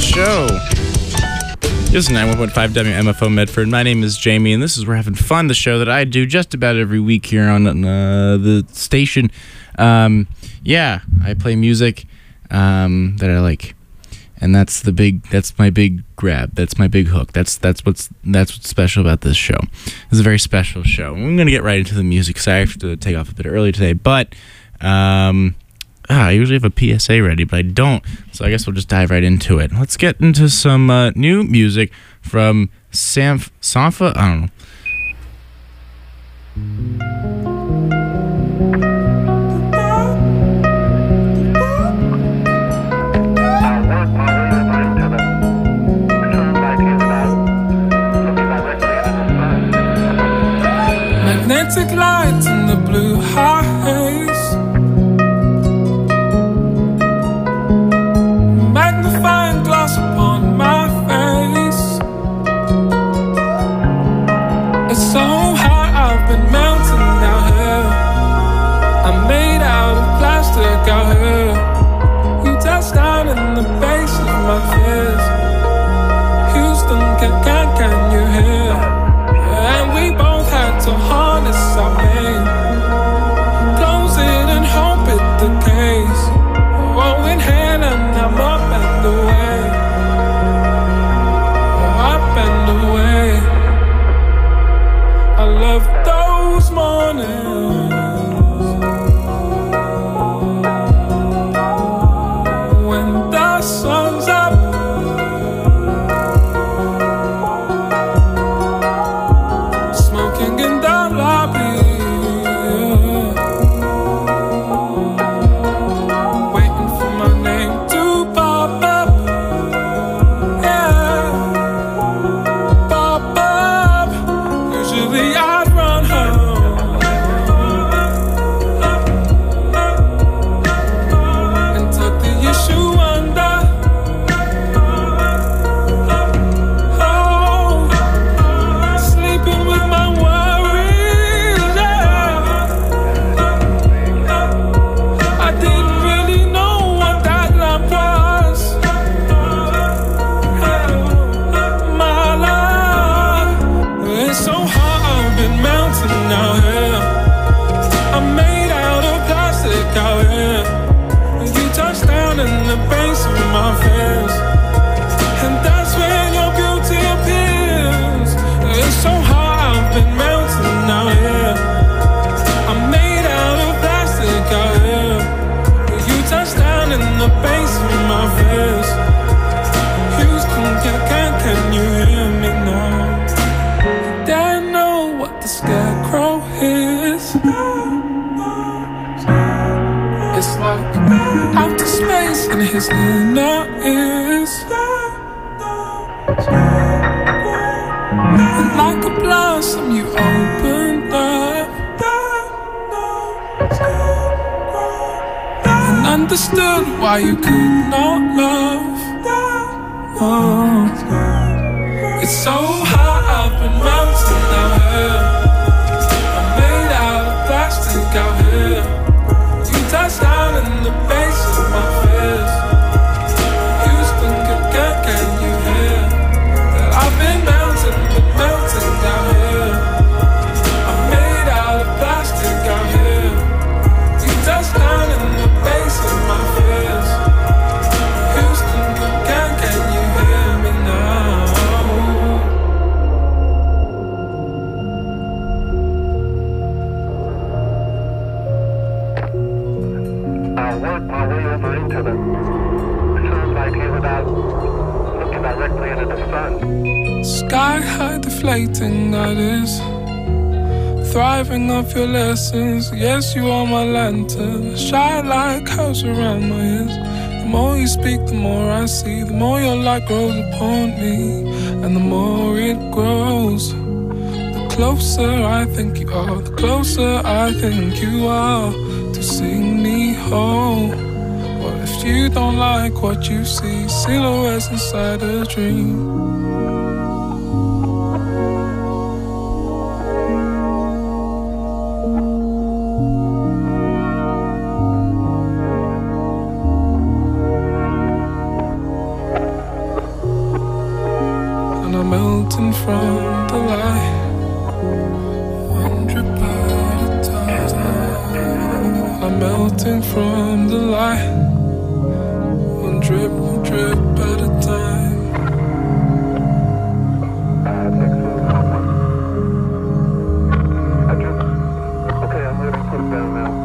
show. This is 91.5 WMFO Medford. My name is Jamie, and this is We're Having Fun, the show that I do just about every week here on the station. Yeah, I play music that I like, and that's my big grab. That's my big hook. That's what's special about this show. This is a very special show. I'm gonna get right into the music because I have to take off a bit early today, but I usually have a PSA ready, but I don't, so I guess we'll just dive right into it. Let's get into some new music from Sampha. I don't know. Magnetic lights in the blue haze, magnifying glass upon my face. It's so hot, I've been melting out here. I'm made out of plastic out here. You touch down in the base of my fears. Houston, can you hear? And we both had to harness our pain, close it and hope it decays. Oh, inhale and I'm up and away, up and away. I love those mornings when the sun's up, smoking in the lobby, waiting for my name to pop up, yeah, pop up. Usually I'd run home and tuck the issue under. Oh, sleeping with my worries, yeah. I didn't really know what that lamp was. My love, it's so hot, I've been melting out here. I'm made out of plastic out here. You touch down in the base of my fears, and that's when your beauty appears. It's so hot, I've been melting out here. I'm made out of plastic out here. You touch down in the base of my fears. Houston, can you hear me now? I know what the scarecrow is. It's like outer space in his inner ears, and like a blossom you opened up and understood why you could not love. Oh, it's so hot, I've been melting out here. I'm made out of plastic out here. You touch down in the base of my fears. Houston, can you hear that I've been melting out here? I'm made out of plastic out here. You touch down in the base of my fears. Houston, can you hear me now? I'll work my way over into the sunlight here without looking directly into the sun. Sky high deflating, that is. Thriving off your lessons. Yes, you are my lantern. Shine like house around my ears. The more you speak, the more I see. The more your light grows upon me, and the more it grows. The closer I think you are, the closer I think you are to seeing me whole. What if you don't like what you see? Silhouettes inside a dream. the light. One drip at a time. I'm melting from the light. One drip, drip at a time. Okay, I'm ready to put it down now.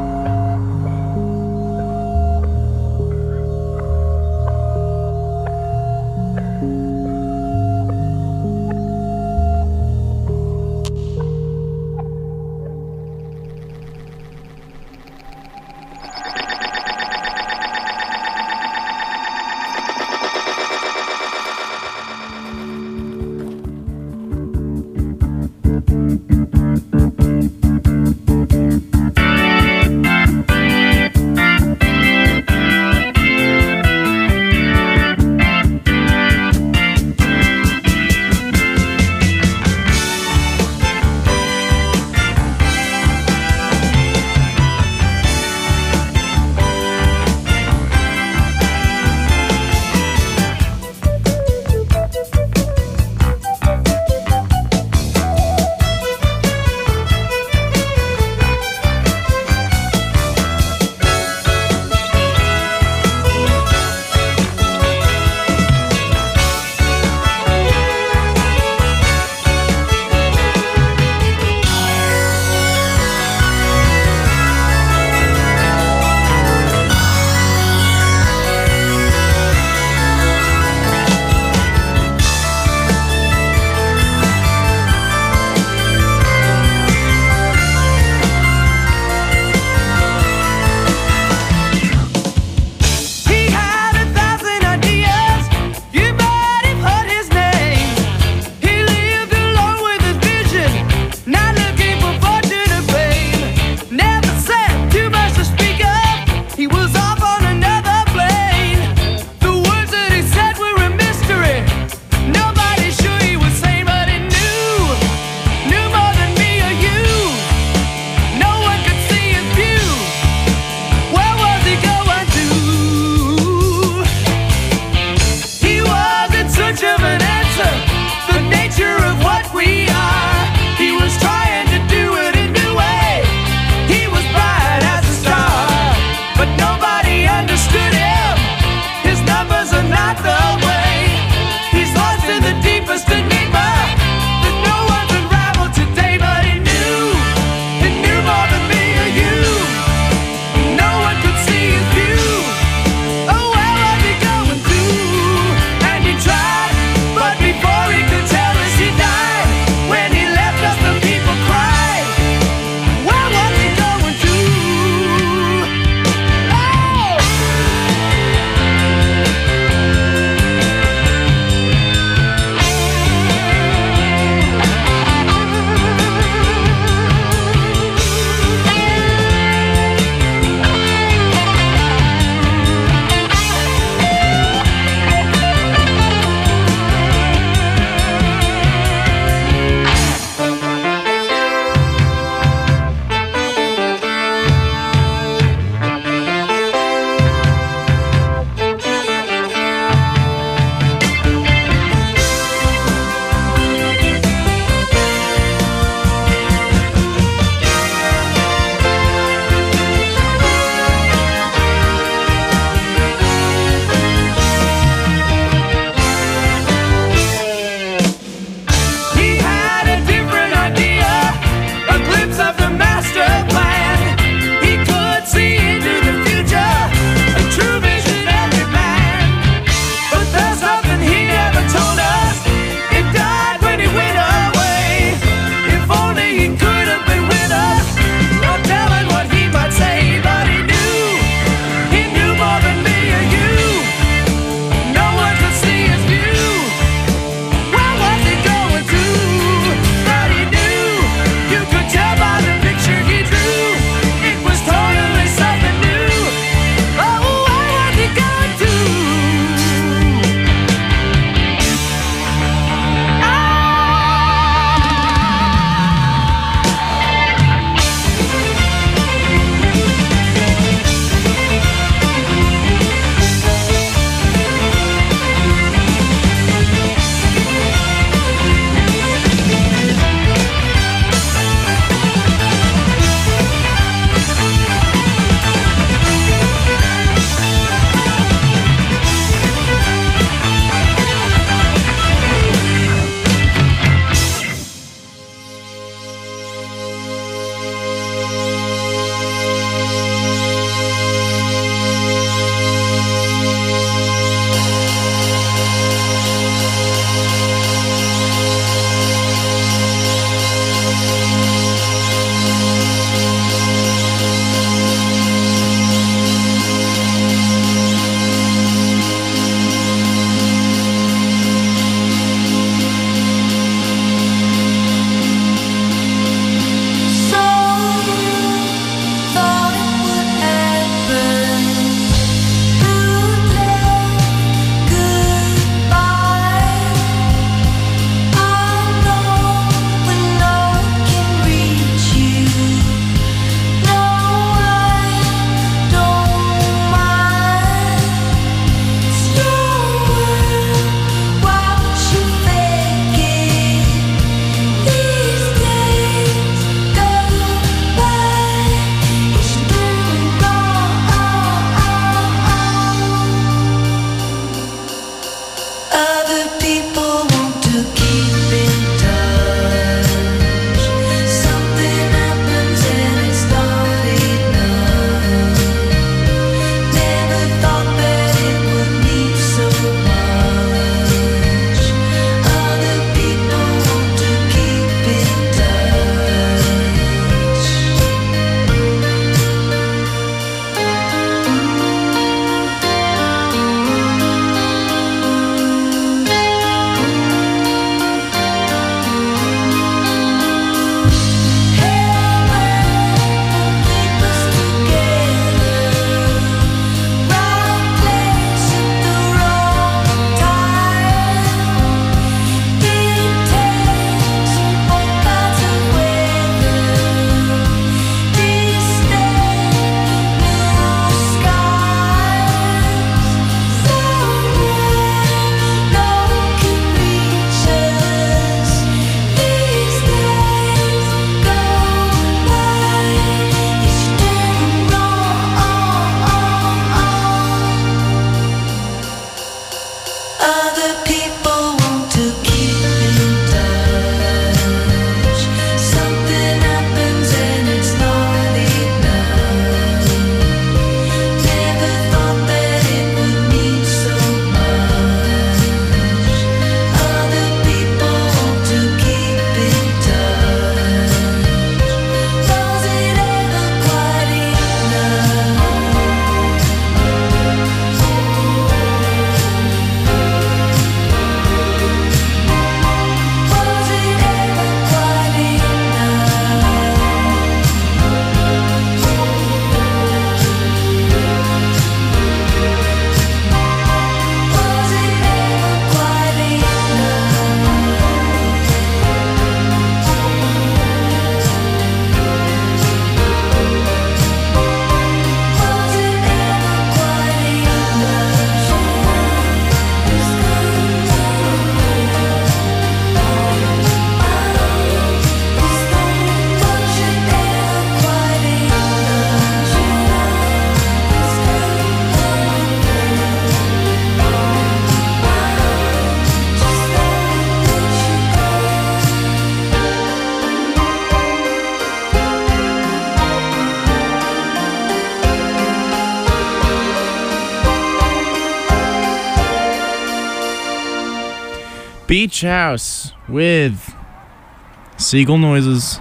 Beach House with Seagull Noises.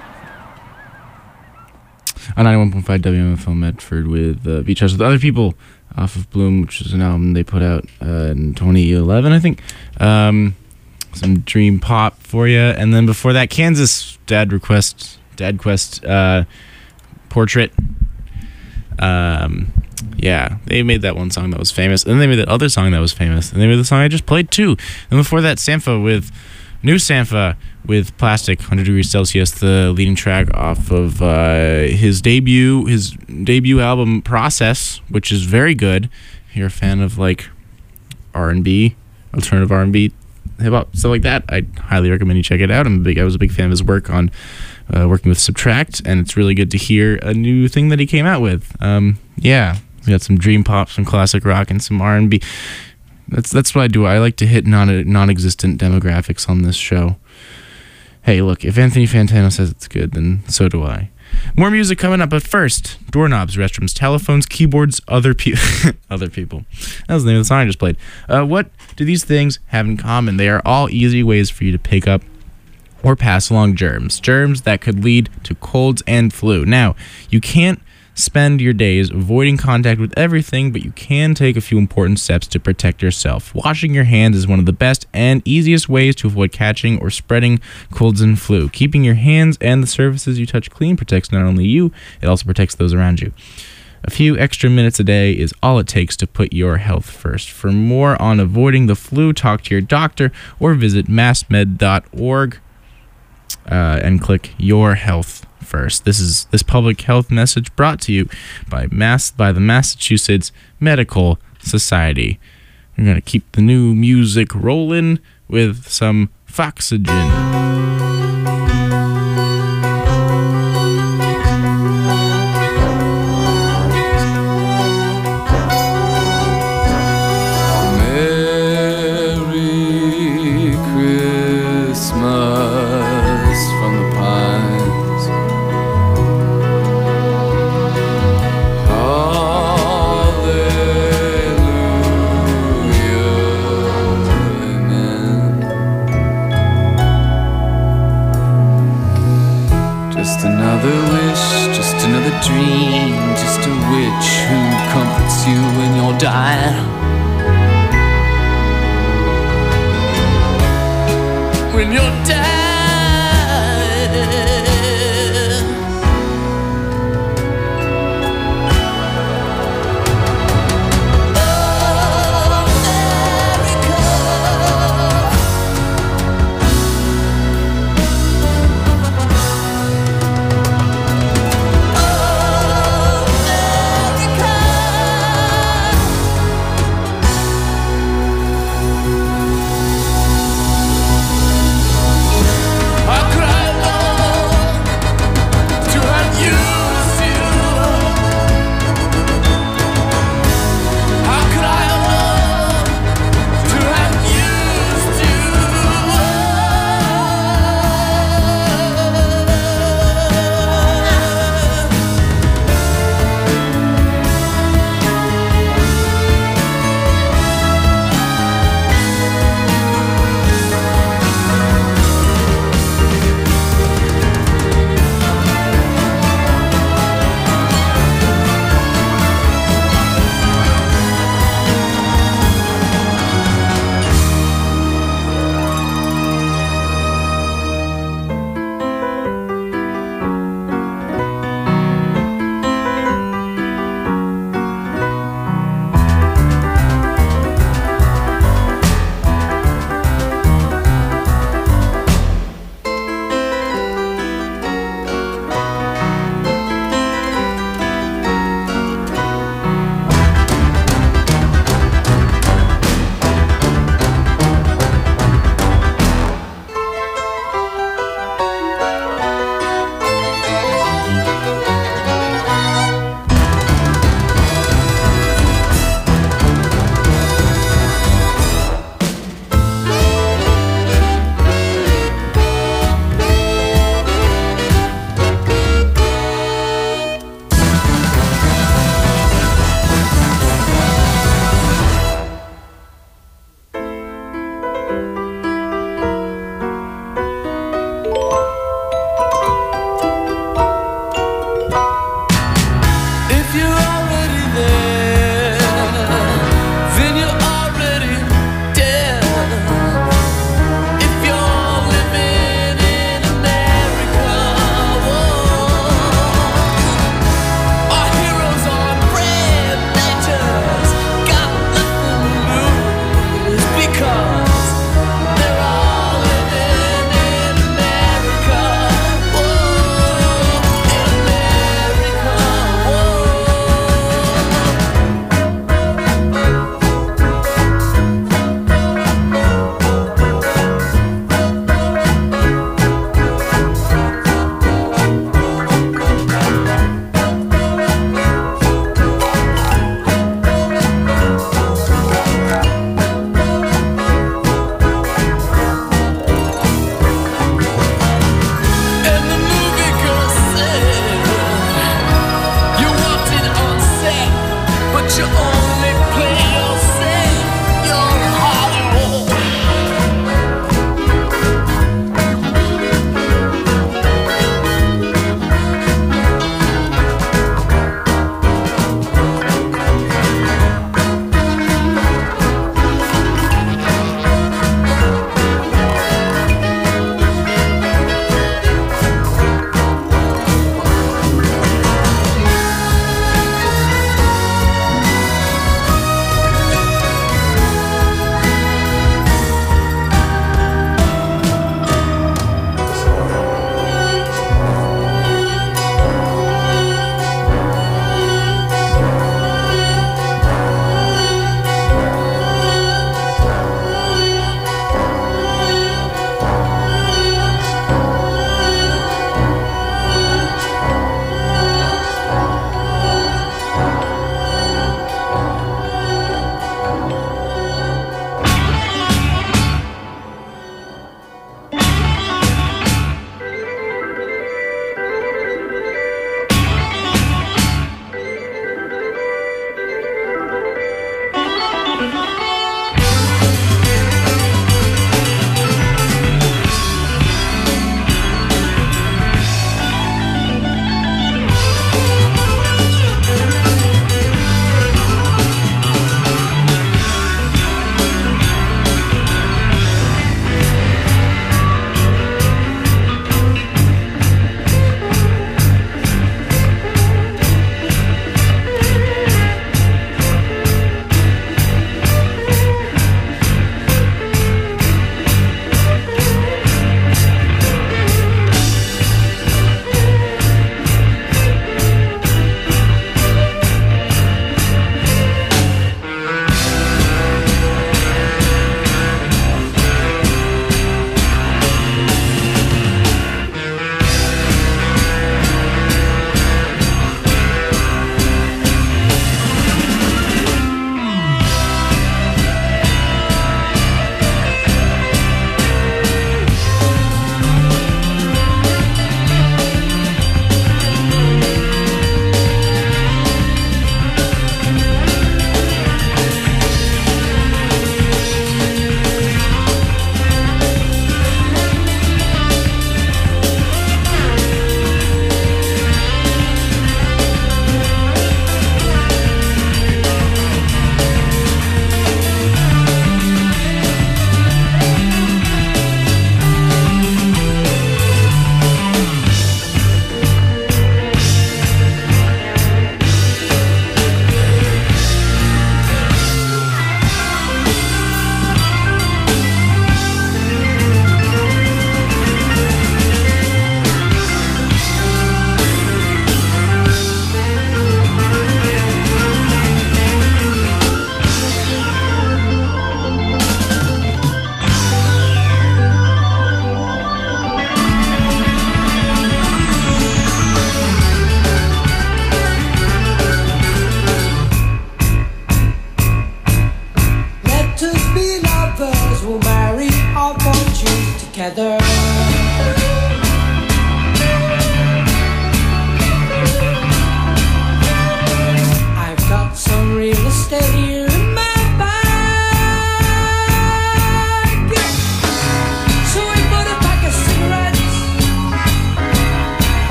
On 91.5 WMFO Medford with Beach House with Other People off of Bloom, which is an album they put out in 2011, I think. Some dream pop for you. And then before that, Kansas Dad Quest Portrait. Yeah, they made that one song that was famous. And then they made that other song that was famous. And they made the song I just played too. And before that, New Sampha with Plastic, 100 Degrees Celsius, the leading track off of his debut album Process, which is very good. If you're a fan of like R&B, alternative R&B, hip hop, stuff like that, I highly recommend you check it out. I was a big fan of his work on working with Subtract, and it's really good to hear a new thing that he came out with. Yeah, we got some dream pop, some classic rock, and some R&B. That's what I do. I like to hit non-existent demographics on this show. Hey, look, if Anthony Fantano says it's good, then so do I. More music coming up, but first, doorknobs, restrooms, telephones, keyboards, other people. Other people. That was the name of the song I just played. What do these things have in common? They are all easy ways for you to pick up or pass along germs that could lead to colds and flu. Now, you can't spend your days avoiding contact with everything, but you can take a few important steps to protect yourself. Washing your hands is one of the best and easiest ways to avoid catching or spreading colds and flu. Keeping your hands and the surfaces you touch clean protects not only you, it also protects those around you. A few extra minutes a day is all it takes to put your health first. For more on avoiding the flu, talk to your doctor or visit massmed.org and click Your Health First. This public health message brought to you by the Massachusetts Medical Society. We're going to keep the new music rolling with some Foxygen. Dream, just a witch who comforts you when you're dying. When you're dying.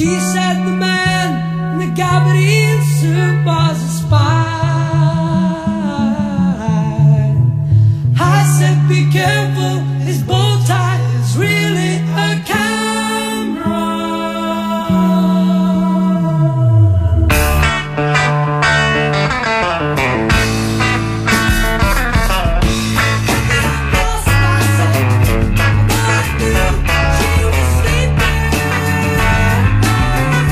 She said the man in the gabardine suit was a spy. I said be careful, his bow tie is really a camera. She was sleeping.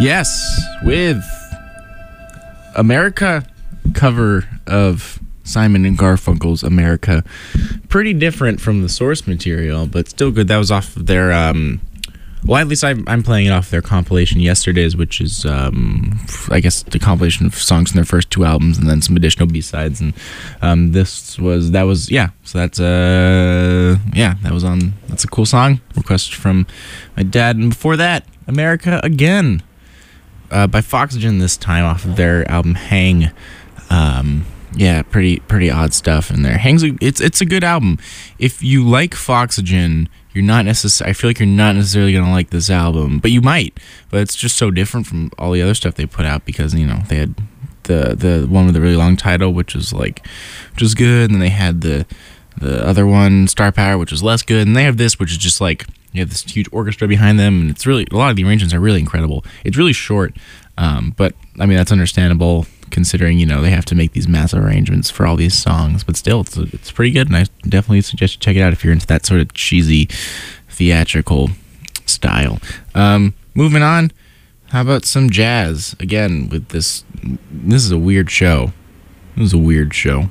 Yes, with America cover of Simon and Garfunkel's America. Pretty different from the source material, but still good. That was off of their, well, at least I'm playing it off their compilation Yesterday's, which is, I guess, the compilation of songs from their first two albums and then some additional B-sides. And that was, so that's, that's a cool song. Request from my dad. And before that, America Again. By Foxygen this time off of their album Hang. Pretty odd stuff in there. It's a good album. If you like Foxygen, I feel like you're not necessarily gonna like this album, but you might. But it's just so different from all the other stuff they put out because they had the one with the really long title, which is good, and then they had the other one, Star Power, which is less good, and they have this, which is just like. You have this huge orchestra behind them, and it's really, a lot of the arrangements are really incredible. It's really short, but I mean, that's understandable considering, they have to make these massive arrangements for all these songs, but still, it's pretty good, and I definitely suggest you check it out if you're into that sort of cheesy, theatrical style. Moving on, how about some jazz? Again, with this is a weird show. This is a weird show.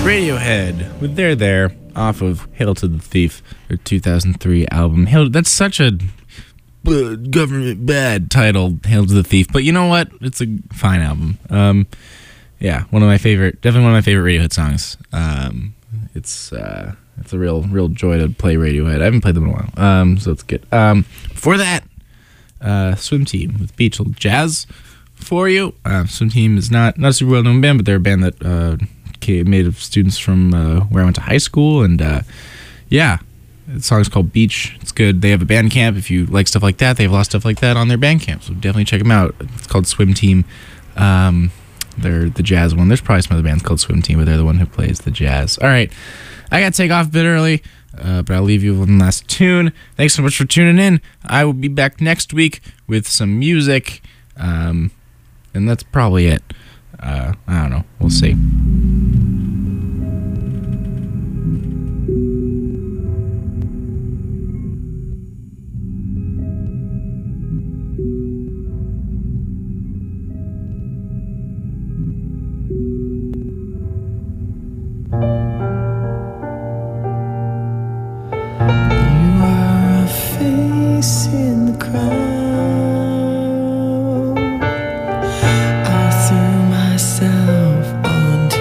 Radiohead with There There off of Hail to the Thief, their 2003 album. That's such a government bad title, Hail to the Thief, but you know what? It's a fine album. Definitely one of my favorite Radiohead songs. It's a real joy to play Radiohead. I haven't played them in a while, so it's good. Before that, Swim Team with Beach, little jazz for you. Swim Team is not a super well-known band, but they're a band that made of students from where I went to high school, and the song's called Beach. It's good. They have a Bandcamp. If you like stuff like that, they have a lot of stuff like that on their Bandcamp, so definitely check them out. It's called Swim Team. They're the jazz one. There's probably some other bands called Swim Team, but they're the one who plays the jazz. All right, I gotta take off a bit early, but I'll leave you with one last tune. Thanks so much for tuning in. I will be back next week with some music, and that's probably it. I don't know. We'll see. In the crowd, I threw myself onto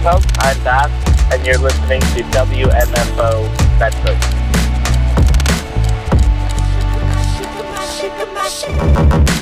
folks. I'm Bass, and you're listening to WMFO Bedford.